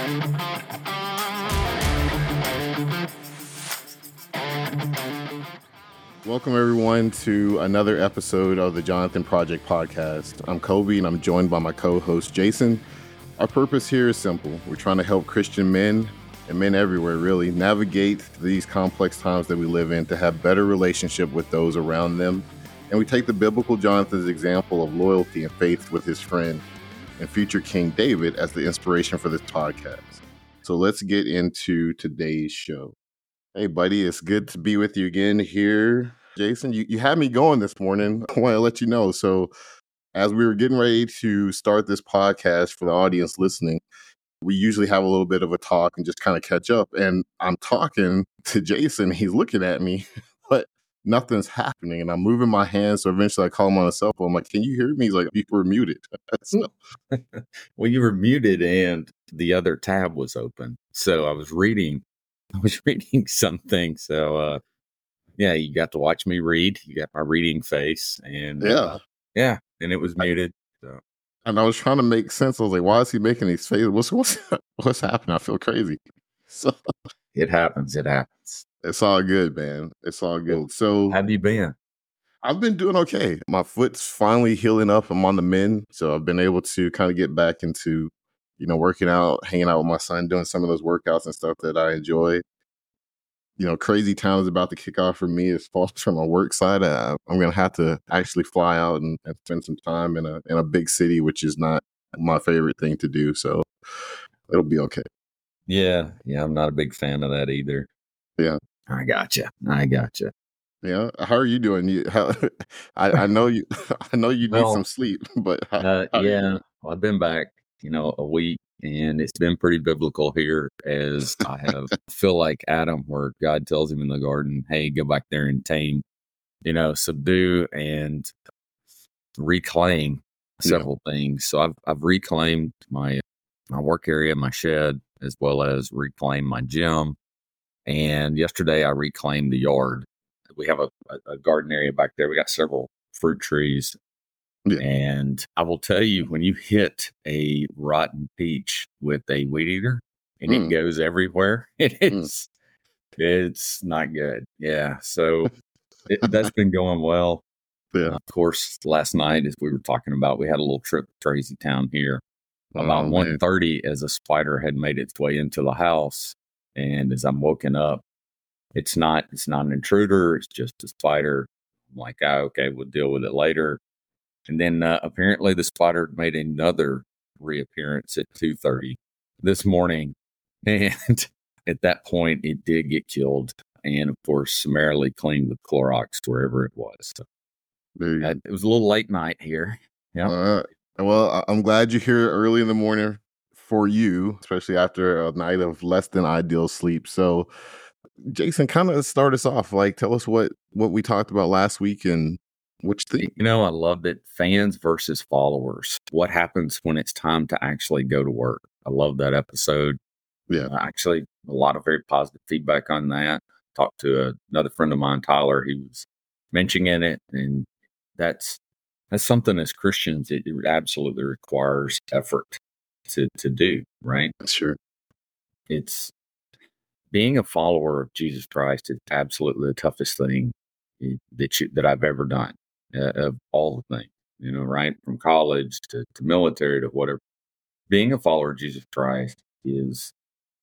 Welcome, everyone, to another episode of the Jonathan Project Podcast. I'm Kobe, and I'm joined by my co-host, Jason. Our purpose here is simple. We're trying to help Christian men and men everywhere, really, navigate these complex times that we live in to have better relationship with those around them. And we take the biblical Jonathan's example of loyalty and faith with his friend and future King David as the inspiration for this podcast. So let's get into today's show. Hey, buddy, it's good to be with you again here. Jason, you had me going this morning. I want to let you know. So as we were getting ready to start this podcast for the audience listening, we usually have a little bit of a talk and just kind of catch up. And I'm talking to Jason. He's looking at me, but nothing's happening. And I'm moving my hands. So eventually I call him on a cell phone. I'm like, can you hear me? He's like, you were muted. So, Well, you were muted and the other tab was open. So I was reading something. So, yeah, you got to watch me read. You got my reading face. And yeah. And it was muted. So. And I was trying to make sense. I was like, why is he making these faces? What's happening? I feel crazy. So It happens. It's all good, man. It's all good. So how have you been? I've been doing okay. My foot's finally healing up. I'm on the mend. So I've been able to kind of get back into, working out, hanging out with my son, doing some of those workouts and stuff that I enjoy. Crazy town is about to kick off for me as far as from my work side. I'm going to have to actually fly out and spend some time in a big city, which is not my favorite thing to do. So it'll be okay. Yeah. I'm not a big fan of that either. Yeah. I gotcha. Yeah. How are you doing? I know you. I know you need some sleep, but I've been back, a week, and it's been pretty biblical here. As I feel like Adam, where God tells him in the garden, "Hey, go back there and tame, subdue and reclaim several things." So I've reclaimed my work area, my shed, as well as reclaimed my gym. And yesterday I reclaimed the yard. We have a garden area back there. We got several fruit trees. Yeah. And I will tell you, when you hit a rotten peach with a weed eater and it goes everywhere, it's not good. Yeah. So that's been going well. Yeah. Of course, last night, as we were talking about, we had a little trip to Crazy Town here. About 1:30, as a spider had made its way into the house. And as I'm woken up, it's not an intruder. It's just a spider. I'm like, okay, we'll deal with it later. And then apparently the spider made another reappearance at 2:30 this morning. And at that point, it did get killed. And of course, summarily cleaned with Clorox wherever it was. So it was a little late night here. Yeah. Well, I'm glad you're here early in the morning for you, especially after a night of less than ideal sleep. So Jason, kind of start us off. Like, tell us what we talked about last week and which thing. I love that. Fans versus followers. What happens when it's time to actually go to work? I love that episode. Yeah. Actually, a lot of very positive feedback on that. Talked to another friend of mine, Tyler. He was mentioning it. And that's something as Christians, it absolutely requires effort to do, right? Sure. It's being a follower of Jesus Christ is absolutely the toughest thing that I've ever done, of all the things, right? From college to military to whatever. Being a follower of Jesus Christ it's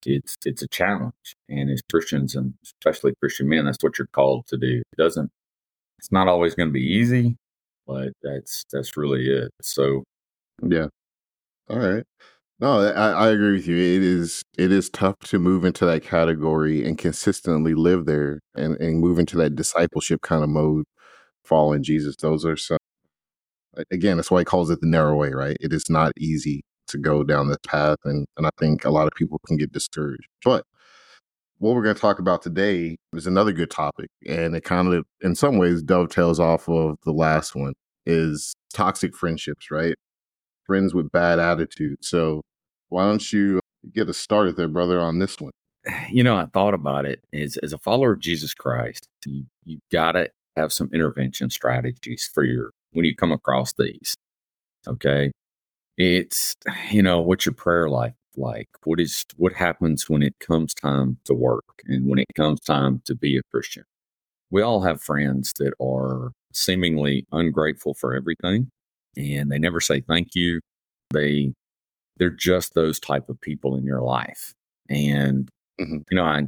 a challenge. And as Christians, and especially Christian men, that's what you're called to do. It's not always going to be easy, but that's really it. So, yeah. All right. No, I agree with you. It is tough to move into that category and consistently live there and move into that discipleship kind of mode, following Jesus. Those are some, again, that's why he calls it the narrow way, right? It is not easy to go down this path. And I think a lot of people can get discouraged. But what we're going to talk about today is another good topic. And it kind of, in some ways, dovetails off of the last one, is toxic friendships, right? Friends with bad attitude. So why don't you get us started there, brother, on this one? I thought about it as a follower of Jesus Christ, you got to have some intervention strategies for when you come across these. Okay. It's, what's your prayer life like what happens when it comes time to work and when it comes time to be a Christian. We all have friends that are seemingly ungrateful for everything, and they never say thank you. They're just those type of people in your life. And Mhm.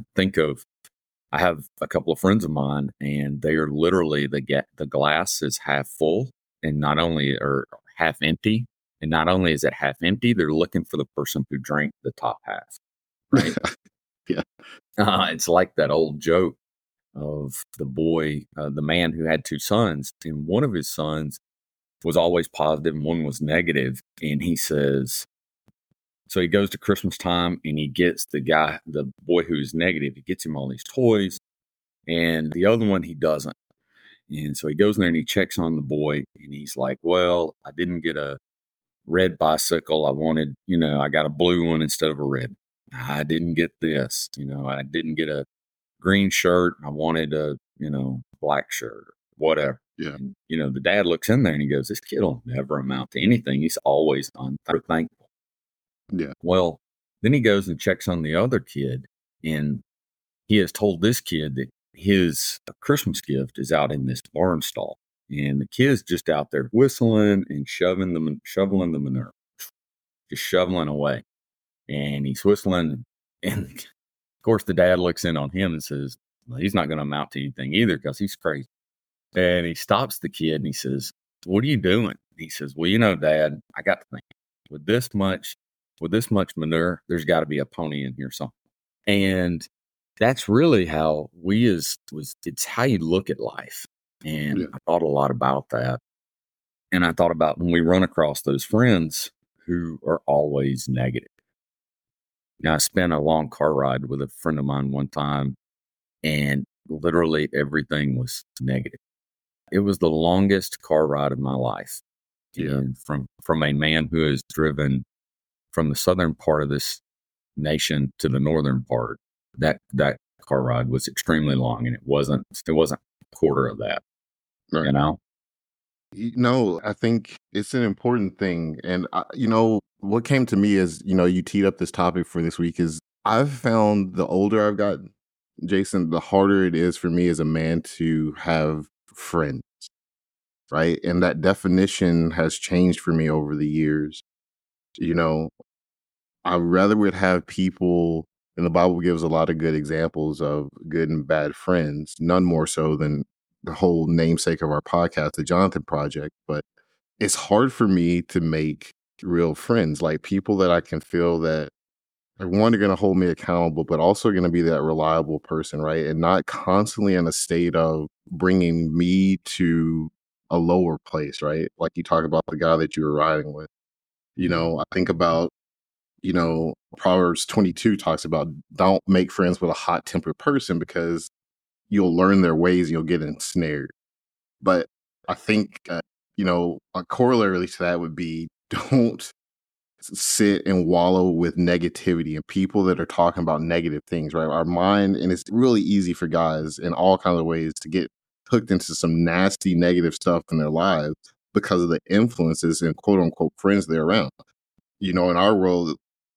I have a couple of friends of mine, and they are literally the glass is half full, and not only or half empty, and not only is it half empty, they're looking for the person who drank the top half. Right? Yeah. It's like that old joke of the man who had two sons, and one of his sons was always positive, and one was negative, and he says. So he goes to Christmas time and he gets the boy who's negative, he gets him all these toys, and the other one he doesn't. And so he goes in there and he checks on the boy and he's like, well, I didn't get a red bicycle. I got a blue one instead of a red. I didn't get this, I didn't get a green shirt. I wanted a, black shirt or whatever. Yeah. And, the dad looks in there and he goes, this kid will never amount to anything. He's always unthankful. Yeah. Well, then he goes and checks on the other kid, and he has told this kid that his Christmas gift is out in this barn stall, and the kid's just out there whistling and shoveling the manure, just shoveling away, and he's whistling, and of course the dad looks in on him and says, well, he's not going to amount to anything either because he's crazy. And he stops the kid and he says, what are you doing? He says, well, Dad, I got to think with this much manure, there's got to be a pony in here somewhere. And that's really how it's how you look at life. And I thought a lot about that. And I thought about when we run across those friends who are always negative. Now, I spent a long car ride with a friend of mine one time, and literally everything was negative. It was the longest car ride of my life. Yeah. And from a man who has driven from the southern part of this nation to the northern part, that car ride was extremely long, and it wasn't a quarter of that. Right. I think it's an important thing. And, what came to me is, you teed up this topic for this week is I've found the older I've gotten, Jason, the harder it is for me as a man to have friends, right? And that definition has changed for me over the years. I rather would have people, and the Bible gives a lot of good examples of good and bad friends, none more so than the whole namesake of our podcast, the Jonathan Project. But it's hard for me to make real friends, like people that I can feel that are one, are going to hold me accountable, but also going to be that reliable person, right? And not constantly in a state of bringing me to a lower place, right? Like you talk about the guy that you were riding with. I think about Proverbs 22 talks about don't make friends with a hot tempered person because you'll learn their ways and you'll get ensnared. But I think, a corollary to that would be don't sit and wallow with negativity and people that are talking about negative things, right? Our mind, and it's really easy for guys in all kinds of ways to get hooked into some nasty negative stuff in their lives because of the influences and quote unquote friends they're around. In our world,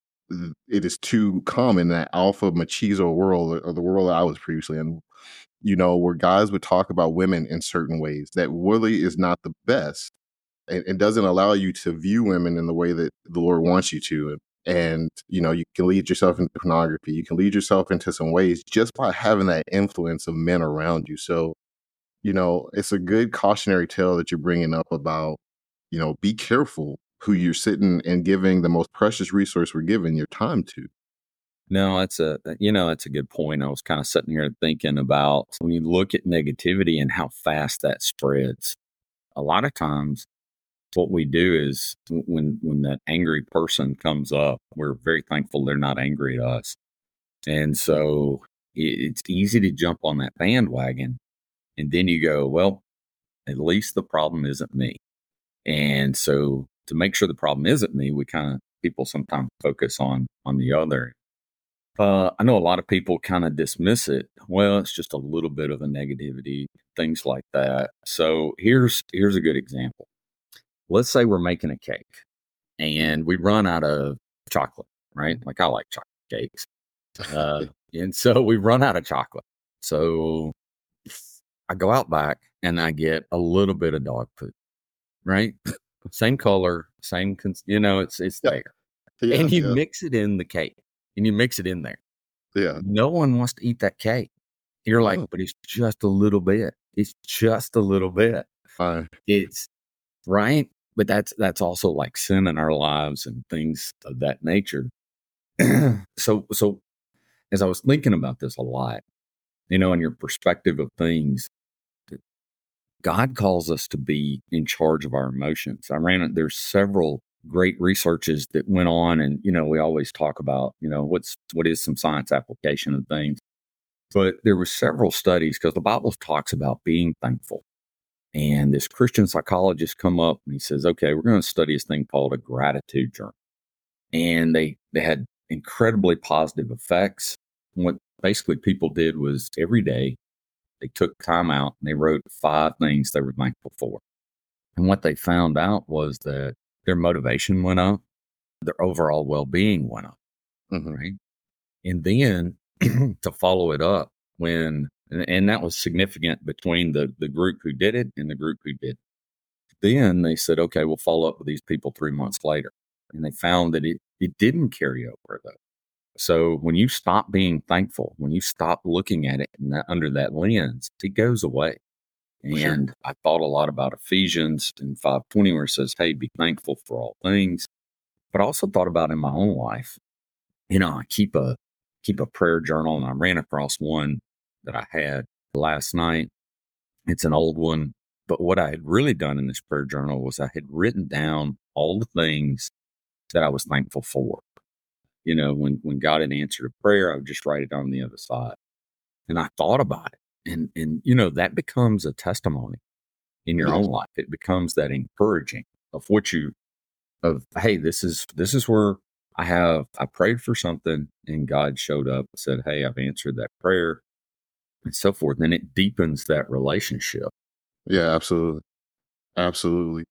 it is too common, that alpha machismo world, or the world that I was previously in, where guys would talk about women in certain ways that really is not the best, and doesn't allow you to view women in the way that the Lord wants you to. And, you can lead yourself into pornography. You can lead yourself into some ways just by having that influence of men around you. So, it's a good cautionary tale that you're bringing up about, be careful who you're sitting and giving the most precious resource we're given, your time to. No, that's a good point. I was kind of sitting here thinking about when you look at negativity and how fast that spreads. A lot of times what we do is when that angry person comes up, we're very thankful they're not angry at us. And so it's easy to jump on that bandwagon. And then you go, well, at least the problem isn't me. And so to make sure the problem isn't me, people sometimes focus on the other. I know a lot of people kind of dismiss it. Well, it's just a little bit of a negativity, things like that. So here's a good example. Let's say we're making a cake and we run out of chocolate. right? Like I like chocolate cakes. And so we run out of chocolate. So I go out back and I get a little bit of dog food, right? Same color, same, it's Yeah. there. Yeah. And you Yeah. mix it in the cake and you mix it in there. Yeah. No one wants to eat that cake. You're like, Oh, but it's just a little bit. It's just a little bit. fine. It's right. But that's also like sin in our lives and things of that nature. So as I was thinking about this a lot, and your perspective of things, God calls us to be in charge of our emotions. There's several great researches that went on, and we always talk about, what is some science application of things. But there were several studies because the Bible talks about being thankful. And this Christian psychologist come up and he says, okay, we're going to study this thing called a gratitude journal. And they had incredibly positive effects. What basically people did was every day they took time out and they wrote 5 things they were thankful for. And what they found out was that their motivation went up, their overall well-being went up, Mhm. right? And then to follow it up and that was significant between the group who did it and the group who did. Then they said, okay, we'll follow up with these people 3 months later. And they found that it didn't carry over though. So when you stop being thankful, when you stop looking at it under that lens, it goes away. Sure. And I thought a lot about Ephesians in 5:20 where it says, hey, be thankful for all things. But I also thought about in my own life, I keep a prayer journal, and I ran across one that I had last night. It's an old one, but what I had really done in this prayer journal was I had written down all the things that I was thankful for. When God had answered a prayer, I would just write it on the other side. And I thought about it. And that becomes a testimony in your Yes. own life. It becomes that encouraging of hey, this is where I prayed for something and God showed up and said, hey, I've answered that prayer and so forth. And it deepens that relationship. Yeah, absolutely. Absolutely.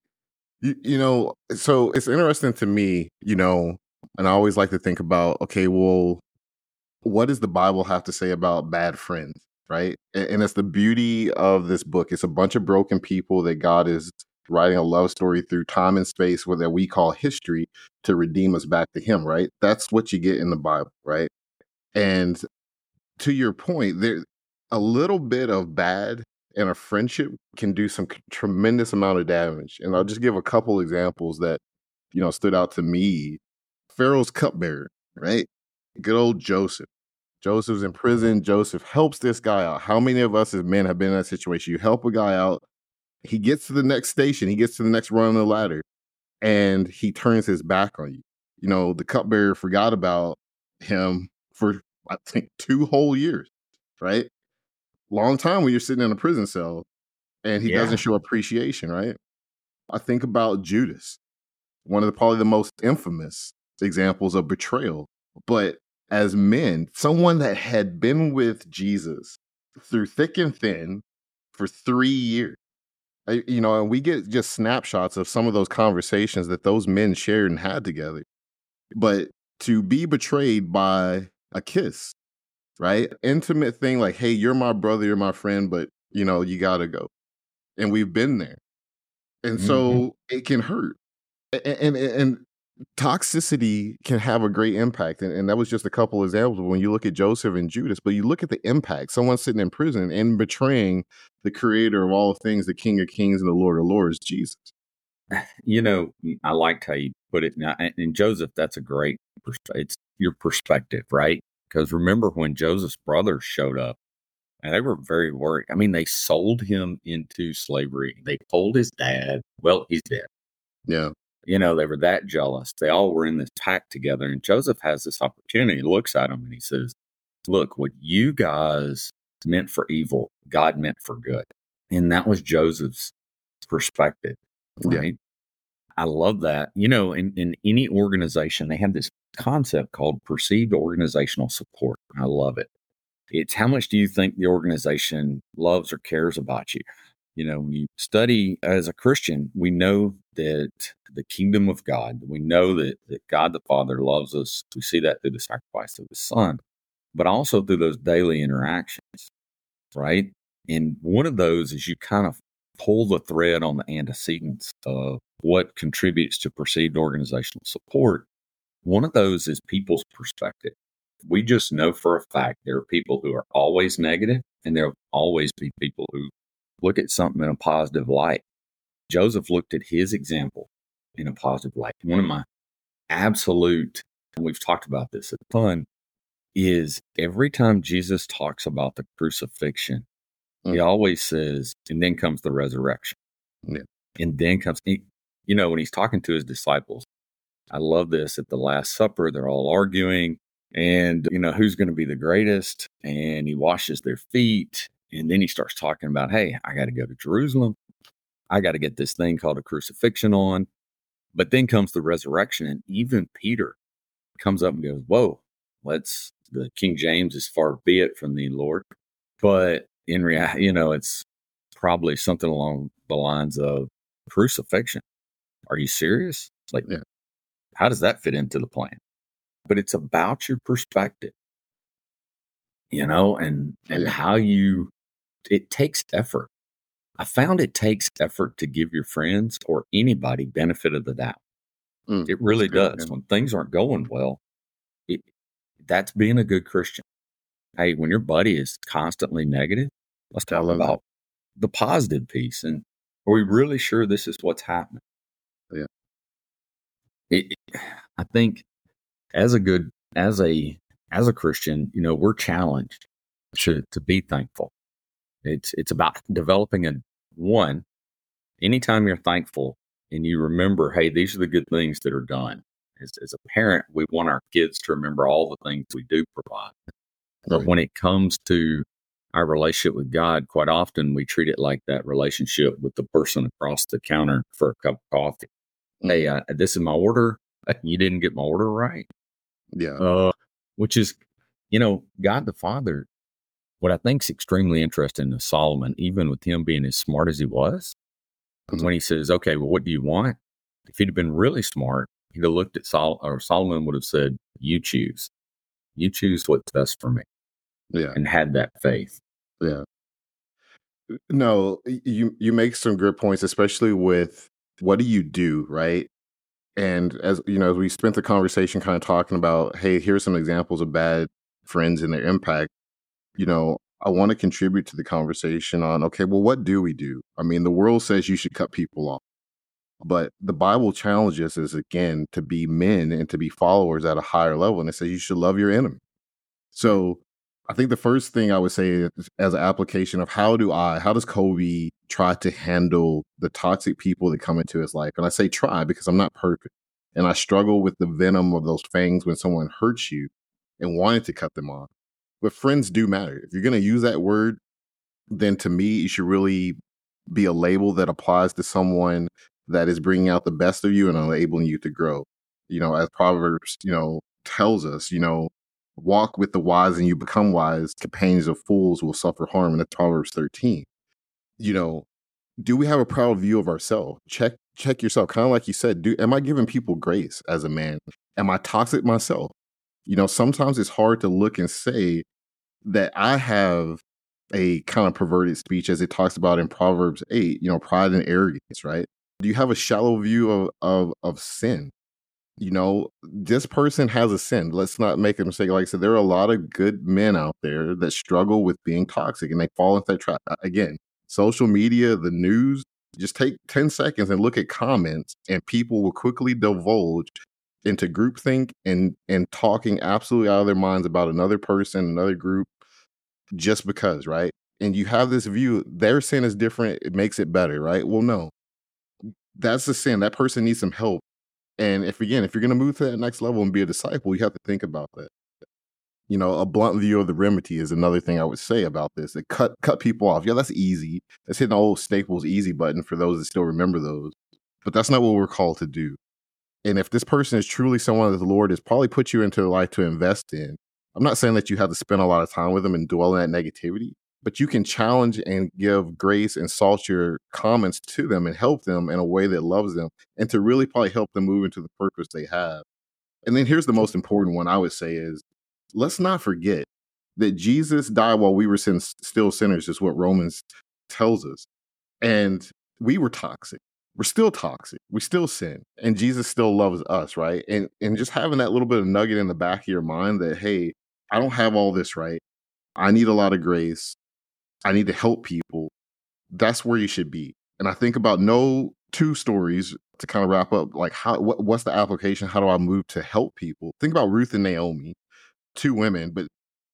So it's interesting to me, and I always like to think about, okay, well, what does the Bible have to say about bad friends, right? And it's the beauty of this book. It's a bunch of broken people that God is writing a love story through time and space that we call history to redeem us back to Him, right? That's what you get in the Bible, right? And to your point, there a little bit of bad in a friendship can do some tremendous amount of damage. And I'll just give a couple examples that stood out to me. Pharaoh's cupbearer, right? Good old Joseph. Joseph's in prison. Joseph helps this guy out. How many of us as men have been in that situation? You help a guy out. He gets to the next station. He gets to the next rung on the ladder, and he turns his back on you. The cupbearer forgot about him for, I think, 2 whole years, right? Long time when you're sitting in a prison cell and he doesn't Yeah. show appreciation, right? I think about Judas, one of probably the most infamous examples of betrayal. But as men, someone that had been with Jesus through thick and thin for 3 years, and we get just snapshots of some of those conversations that those men shared and had together. But to be betrayed by a kiss, right? Intimate thing like, hey, you're my brother, you're my friend, but you gotta go. And we've been there. And Hmm. so it can hurt. And toxicity can have a great impact. And that was just a couple examples when you look at Joseph and Judas, but you look at the impact. Someone sitting in prison and betraying the creator of all things, the King of Kings and the Lord of Lords, Jesus. I liked how you put it. Now, and Joseph, that's a great, it's your perspective, right? Because remember when Joseph's brothers showed up and they were very worried. I mean, they sold him into slavery. They told his dad, well, he's dead. Yeah. They were that jealous. They all were in this pact together. And Joseph has this opportunity. He looks at them and he says, look, what you guys meant for evil, God meant for good. And that was Joseph's perspective, Yeah. right? I love that. In any organization, they have this concept called perceived organizational support. I love it. It's how much do you think the organization loves or cares about you? When you study as a Christian, we know that the kingdom of God, we know that God the Father loves us. We see that through the sacrifice of his Son, but also through those daily interactions, right? And one of those is you kind of pull the thread on the antecedents of what contributes to perceived organizational support. One of those is people's perspective. We just know for a fact there are people who are always negative, and there'll always be people who look at something in a positive light. Joseph looked at his example in a positive light. One of my absolute, and we've talked about this a ton, is every time Jesus talks about the crucifixion, he always says, and then comes the resurrection. Yeah. And then comes, when he's talking to his disciples, I love this. At the Last Supper, they're all arguing and, who's going to be the greatest. And he washes their feet. And then he starts talking about, hey, I got to go to Jerusalem. I got to get this thing called a crucifixion on. But then comes the resurrection. And even Peter comes up and goes, whoa, the King James is far be it from thee, Lord. But in reality, it's probably something along the lines of crucifixion. Are you serious? Like, yeah. How does that fit into the plan? But it's about your perspective, and how it takes effort. I found it takes effort to give your friends or anybody benefit of the doubt. It really does. When things aren't going well, that's being a good Christian. Hey, when your buddy is constantly negative, let's talk about the positive piece. And are we really sure this is what's happening? Yeah. I think as a Christian, we're challenged to be thankful. It's about developing anytime you're thankful and you remember, hey, these are the good things that are done. As a parent, we want our kids to remember all the things we do provide. But when it comes to our relationship with God, quite often we treat it like that relationship with the person across the counter for a cup of coffee. Hey, this is my order. You didn't get my order right. Yeah. Which is, God the Father, what I think is extremely interesting is Solomon, even with him being as smart as he was, when he says, okay, well, what do you want? If he'd have been really smart, he'd have looked at Solomon would have said, you choose what's best for me. Yeah. And had that faith. Yeah. No, you make some good points, especially with what do you do, right? And as we spent the conversation kind of talking about, hey, here's some examples of bad friends and their impact. I want to contribute to the conversation on, okay, well, what do we do? I mean, the world says you should cut people off, but the Bible challenges us again to be men and to be followers at a higher level. And it says you should love your enemy. So I think the first thing I would say is, as an application of how does Kobe try to handle the toxic people that come into his life? And I say try because I'm not perfect. And I struggle with the venom of those fangs when someone hurts you and wanted to cut them off. But friends do matter. If you're going to use that word, then to me, it should really be a label that applies to someone that is bringing out the best of you and enabling you to grow. As Proverbs, tells us, walk with the wise and you become wise. Companions of fools will suffer harm. And that's Proverbs 13. Do we have a proud view of ourselves? Check yourself. Kind of like you said, am I giving people grace as a man? Am I toxic myself? Sometimes it's hard to look and say that I have a kind of perverted speech, as it talks about in Proverbs 8, pride and arrogance, right? Do you have a shallow view of sin? This person has a sin. Let's not make a mistake. Like I said, there are a lot of good men out there that struggle with being toxic and they fall into that trap. Again, social media, the news, just take 10 seconds and look at comments and people will quickly divulge into groupthink and talking absolutely out of their minds about another person, another group, just because, right? And you have this view, their sin is different, it makes it better, right? Well, no. That's the sin. That person needs some help. And if you're going to move to that next level and be a disciple, you have to think about that. A blunt view of the remedy is another thing I would say about this. That cut people off. Yeah, that's easy. That's hitting the old Staples easy button for those that still remember those. But that's not what we're called to do. And if this person is truly someone that the Lord has probably put you into life to invest in, I'm not saying that you have to spend a lot of time with them and dwell in that negativity, but you can challenge and give grace and salt your comments to them and help them in a way that loves them and to really probably help them move into the purpose they have. And then here's the most important one I would say is, let's not forget that Jesus died while we were still sinners, is what Romans tells us. And we were toxic. We're still toxic. We still sin. And Jesus still loves us, right? And just having that little bit of nugget in the back of your mind that, hey, I don't have all this right. I need a lot of grace. I need to help people. That's where you should be. And I think about no two stories to kind of wrap up, like what's the application? How do I move to help people? Think about Ruth and Naomi, two women, but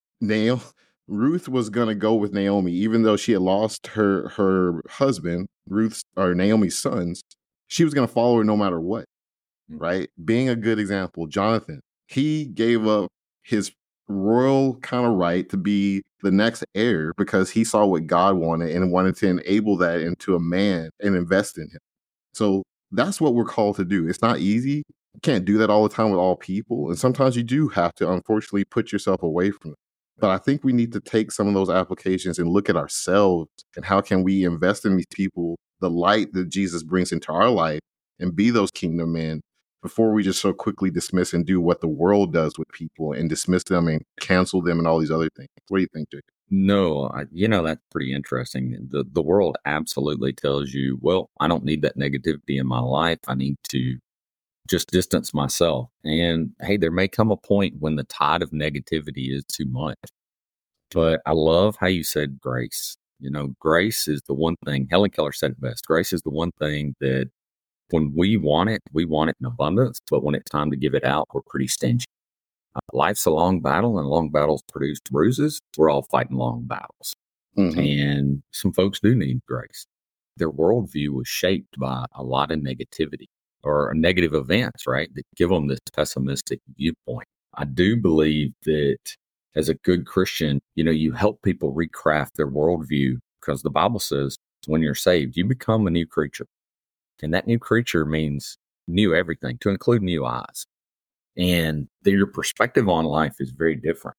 Ruth was gonna go with Naomi, even though she had lost her husband, Ruth's or Naomi's sons. She was gonna follow her no matter what, right? Being a good example, Jonathan, he gave up his royal kind of right to be the next heir because he saw what God wanted and wanted to enable that into a man and invest in him. So that's what we're called to do. It's not easy. You can't do that all the time with all people. And sometimes you do have to, unfortunately, put yourself away from it. But I think we need to take some of those applications and look at ourselves and how can we invest in these people, the light that Jesus brings into our life, and be those kingdom men before we just so quickly dismiss and do what the world does with people and dismiss them and cancel them and all these other things. What do you think, Jake? No, that's pretty interesting. The world absolutely tells you, well, I don't need that negativity in my life. I need to just distance myself. And hey, there may come a point when the tide of negativity is too much. But I love how you said grace. Grace is the one thing, Helen Keller said it best. Grace is the one thing that when we want it in abundance. But when it's time to give it out, we're pretty stingy. Life's a long battle, and long battles produce bruises. We're all fighting long battles. Mm-hmm. And some folks do need grace. Their worldview was shaped by a lot of negativity or negative events, right, that give them this pessimistic viewpoint. I do believe that as a good Christian, you help people recraft their worldview, because the Bible says when you're saved, you become a new creature. And that new creature means new everything, to include new eyes. And your perspective on life is very different.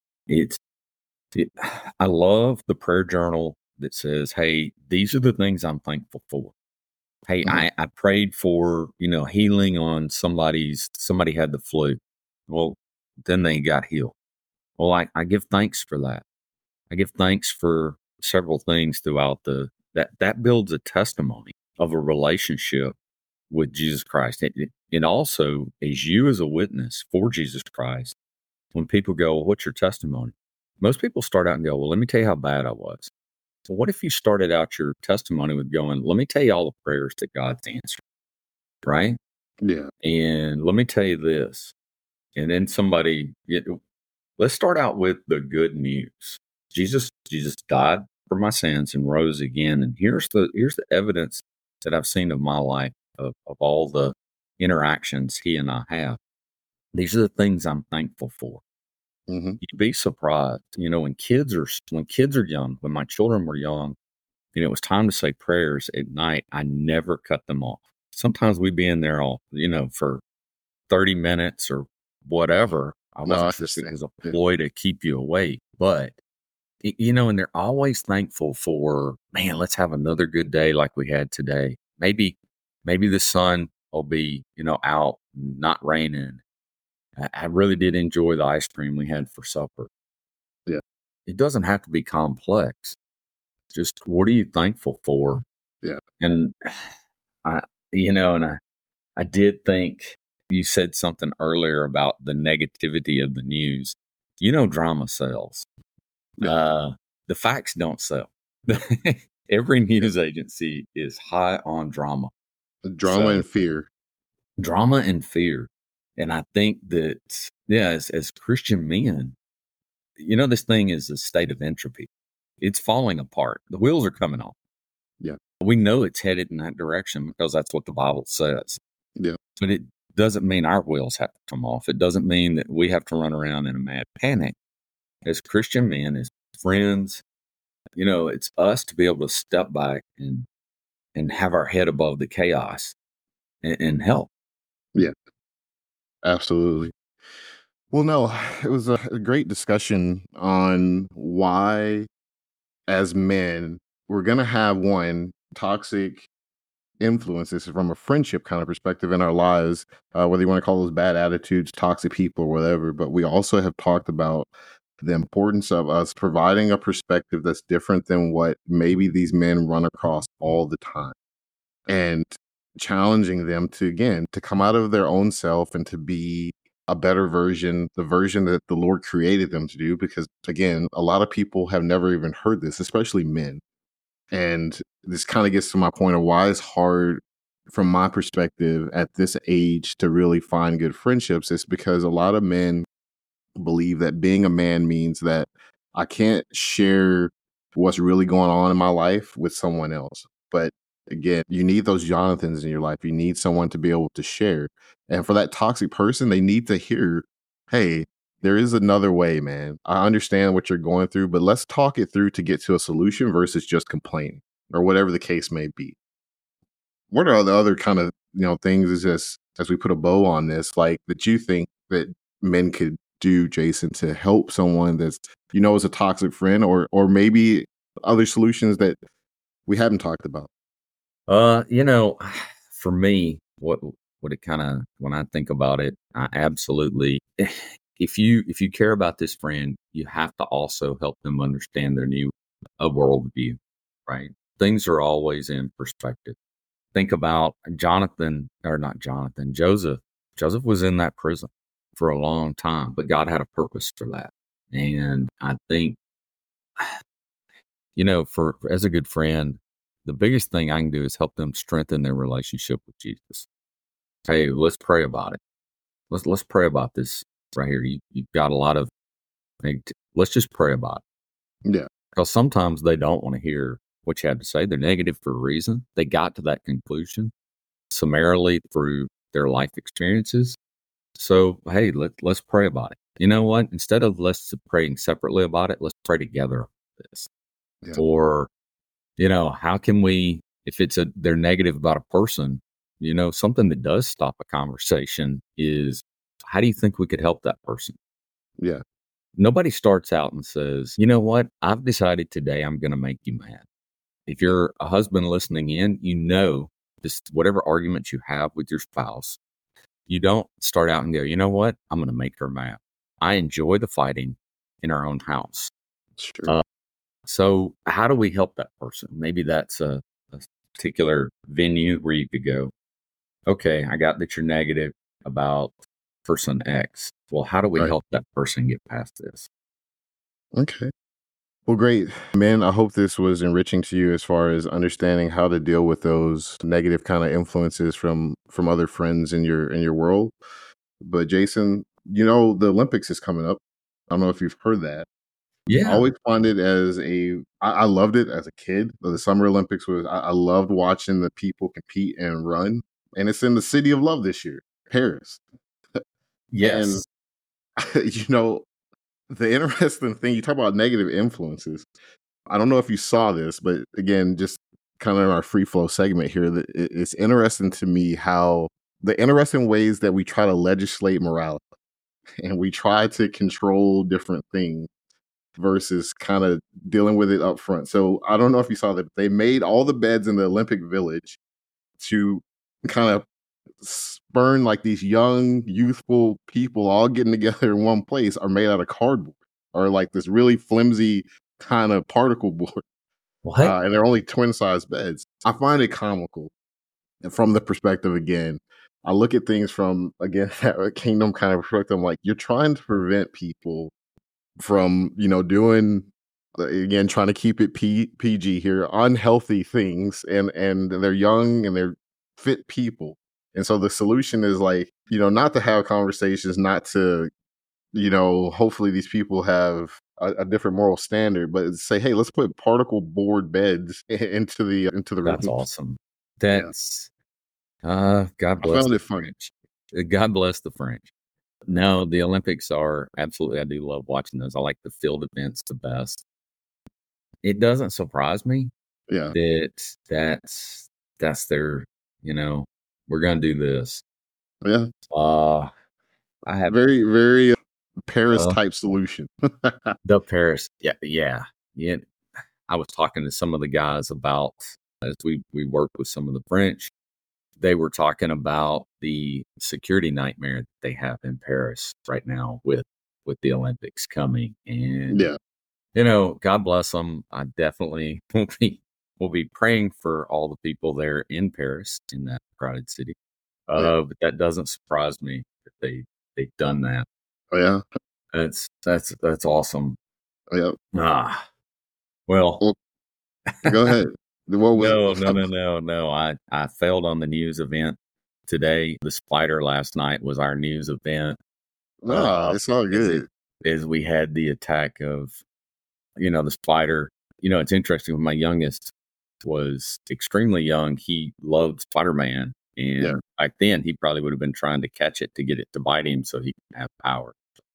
I love the prayer journal that says, hey, these are the things I'm thankful for. Hey, mm-hmm. I prayed for, healing on somebody had the flu. Well, then they got healed. Well, I give thanks for that. I give thanks for several things throughout that builds a testimony of a relationship with Jesus Christ. It also is you as a witness for Jesus Christ. When people go, well, what's your testimony? Most people start out and go, well, let me tell you how bad I was. So what if you started out your testimony with going, let me tell you all the prayers that God's answered, right? Yeah. And let me tell you this. And then let's start out with the good news. Jesus died for my sins and rose again. And here's the evidence that I've seen of my life, of all the interactions he and I have. These are the things I'm thankful for. Mm-hmm. You'd be surprised, when kids are young, when my children were young, it was time to say prayers at night. I never cut them off. Sometimes we'd be in there all, for 30 minutes or whatever. I wasn't sure if it was a ploy to keep you awake, but and they're always thankful for, man, let's have another good day like we had today. Maybe the sun will be, out, not raining. I really did enjoy the ice cream we had for supper. Yeah. It doesn't have to be complex. Just what are you thankful for? Yeah. And I did think you said something earlier about the negativity of the news. Drama sells. Yeah. The facts don't sell. Every news agency is high on drama. And fear. Drama and fear. And I think that, as Christian men, this thing is a state of entropy. It's falling apart. The wheels are coming off. Yeah. We know it's headed in that direction because that's what the Bible says. Yeah. But it doesn't mean our wheels have to come off. It doesn't mean that we have to run around in a mad panic. As Christian men, as friends, it's us to be able to step back and have our head above the chaos and help. Yeah. Absolutely. Well, no, it was a great discussion on why as men, we're going to have one toxic influences from a friendship kind of perspective in our lives, whether you want to call those bad attitudes, toxic people, or whatever. But we also have talked about the importance of us providing a perspective that's different than what maybe these men run across all the time, and challenging them to, again, to come out of their own self and to be a better version, the version that the Lord created them to do. Because again, a lot of people have never even heard this, especially men. And this kind of gets to my point of why it's hard from my perspective at this age to really find good friendships. It's because a lot of men believe that being a man means that I can't share what's really going on in my life with someone else. But again, you need those Jonathans in your life. You need someone to be able to share. And for that toxic person, they need to hear, hey, there is another way, man. I understand what you're going through, but let's talk it through to get to a solution versus just complaining or whatever the case may be. What are the other kind of, things is just as we put a bow on this, like that you think that men could do, Jason, to help someone that's, is a toxic friend, or maybe other solutions that we haven't talked about? For me, what it kind of, when I think about it, I absolutely, if you care about this friend, you have to also help them understand their new worldview, right? Things are always in perspective. Think about Joseph. Joseph was in that prison for a long time, but God had a purpose for that. And I think, for as a good friend, the biggest thing I can do is help them strengthen their relationship with Jesus. Hey, let's pray about it. Let's pray about this right here. You've got a lot of, let's just pray about it. Yeah. Because sometimes they don't want to hear what you have to say. They're negative for a reason. They got to that conclusion summarily through their life experiences. So, hey, let's pray about it. You know what? Instead of let's praying separately about it, let's pray together on this. Yeah. Or, how can we, if they're negative about a person, something that does stop a conversation is, how do you think we could help that person? Yeah. Nobody starts out and says, you know what? I've decided today I'm going to make you mad. If you're a husband listening in, this, whatever arguments you have with your spouse, you don't start out and go, you know what? I'm going to make her mad. I enjoy the fighting in our own house. Sure. So how do we help that person? Maybe that's a particular venue where you could go, okay, I got that you're negative about person X. Well, how do we help that person get past this? Okay. Well, great, man. I hope this was enriching to you as far as understanding how to deal with those negative kind of influences from other friends in your world. But Jason, the Olympics is coming up. I don't know if you've heard that. Yeah. I always find it as I loved it as a kid. The Summer Olympics I loved watching the people compete and run. And it's in the city of love this year, Paris. Yes. And, the interesting thing, you talk about negative influences. I don't know if you saw this, but again, just kind of in our free flow segment here, that it's interesting to me how the interesting ways that we try to legislate morality and we try to control different things versus kind of dealing with it up front. So I don't know if you saw that, but they made all the beds in the Olympic Village to kind of spurn like these young, youthful people all getting together in one place are made out of cardboard or like this really flimsy kind of particle board. And they're only twin size beds. I find it comical. And from the perspective, again, I look at things from, again, that kingdom kind of perspective. I'm like, you're trying to prevent people from, doing, again, trying to keep it PG here, unhealthy things. And they're young and they're fit people. And so the solution is like, not to have conversations, not to, hopefully these people have a different moral standard, but say, hey, let's put particle board beds into the room. That's awesome. That's God bless. I found it funny. God bless the French. No, the Olympics are absolutely. I do love watching those. I like the field events the best. It doesn't surprise me. Yeah, that's their. We're gonna do this. Yeah. I have very, very Paris type solution. The Paris, yeah. I was talking to some of the guys about, as we worked with some of the French, they were talking about the security nightmare that they have in Paris right now with the Olympics coming. And, Yeah. God bless them. I definitely will be praying for all the people there in Paris, in that crowded city. But that doesn't surprise me that they've done that. Oh, yeah. That's awesome. Oh, yeah. Well, go ahead. What was No. I failed on the news event today. The spider last night was our news event. No, it's all good. As we had the attack of, the spider. It's interesting. When my youngest was extremely young, he loved Spider-Man. And back then, he probably would have been trying to catch it to get it to bite him so he can have power.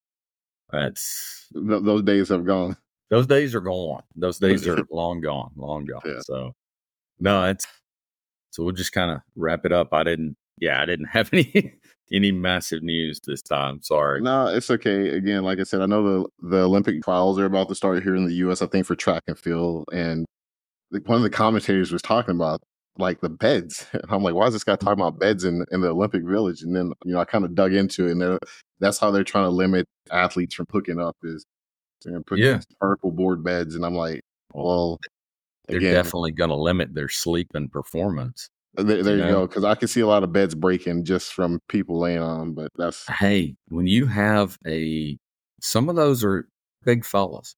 Those days have gone. Those days are gone. Those days are long gone. Yeah. So, no, so we'll just kind of wrap it up. I didn't have any massive news this time. Sorry. No, it's okay. Again, like I said, I know the Olympic trials are about to start here in the U.S., I think, for track and field. And one of the commentators was talking about like the beds. And I'm like, why is this guy talking about beds in the Olympic Village? And then, I kind of dug into it, and that's how they're trying to limit athletes from hooking up is putting these vertical board beds. And I'm like, well, they're definitely going to limit their sleep and performance. There you go. Because I can see a lot of beds breaking just from people laying on them. But hey, when you have some of those are big fellas,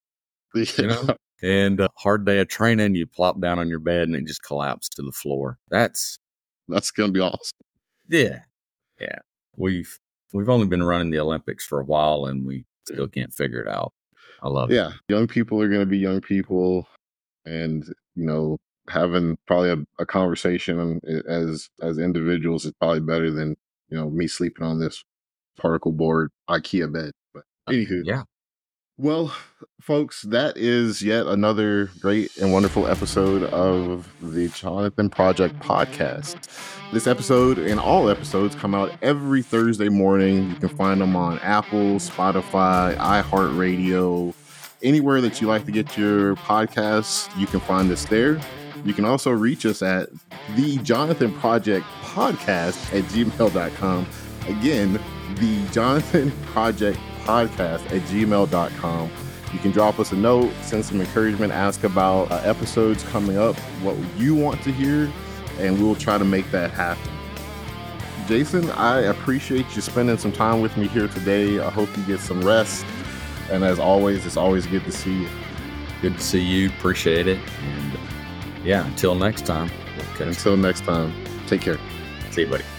and a hard day of training, you plop down on your bed and it just collapsed to the floor. That's going to be awesome. Yeah. We've only been running the Olympics for a while, and we still can't figure it out. I love it. Yeah, young people are going to be young people, and having probably a conversation as individuals is probably better than me sleeping on this particle board IKEA bed. But anywho, yeah. Well, folks, that is yet another great and wonderful episode of the Jonathan Project podcast. This episode and all episodes come out every Thursday morning. You can find them on Apple, Spotify, iHeartRadio, anywhere that you like to get your podcasts. You can find us there. You can also reach us at the Jonathan Project podcast at gmail.com. Again, the Jonathan Project podcast at gmail.com. You can drop us a note, send some encouragement, ask about episodes coming up, what you want to hear, and we'll try to make that happen. Jason, I appreciate you spending some time with me here today. I hope you get some rest. And as always, it's always good to see you. Good to see you. Appreciate it. And until next time. Until next time, take care. See you, buddy.